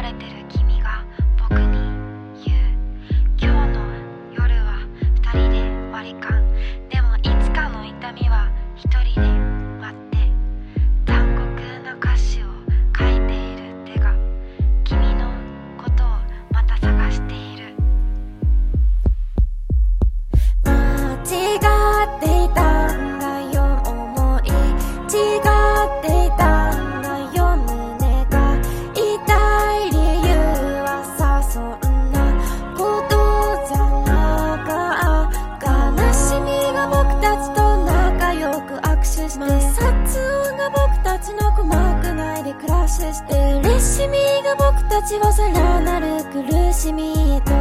えてる君が僕に言う。今日の夜は二人で割り勘。でもいつかの痛みは一人で待って。残酷な歌詞を書いている手が君のことをまた探している。 間違っていたんだよ思い、違っていたんだよ胸が痛い理由はさ、そんなことじゃなかった。悲しみが僕たちと仲良く握手して、摩擦音が僕たちの鼓膜内でクラッシュして、嬉しみが僕たちをさらなる苦しみへと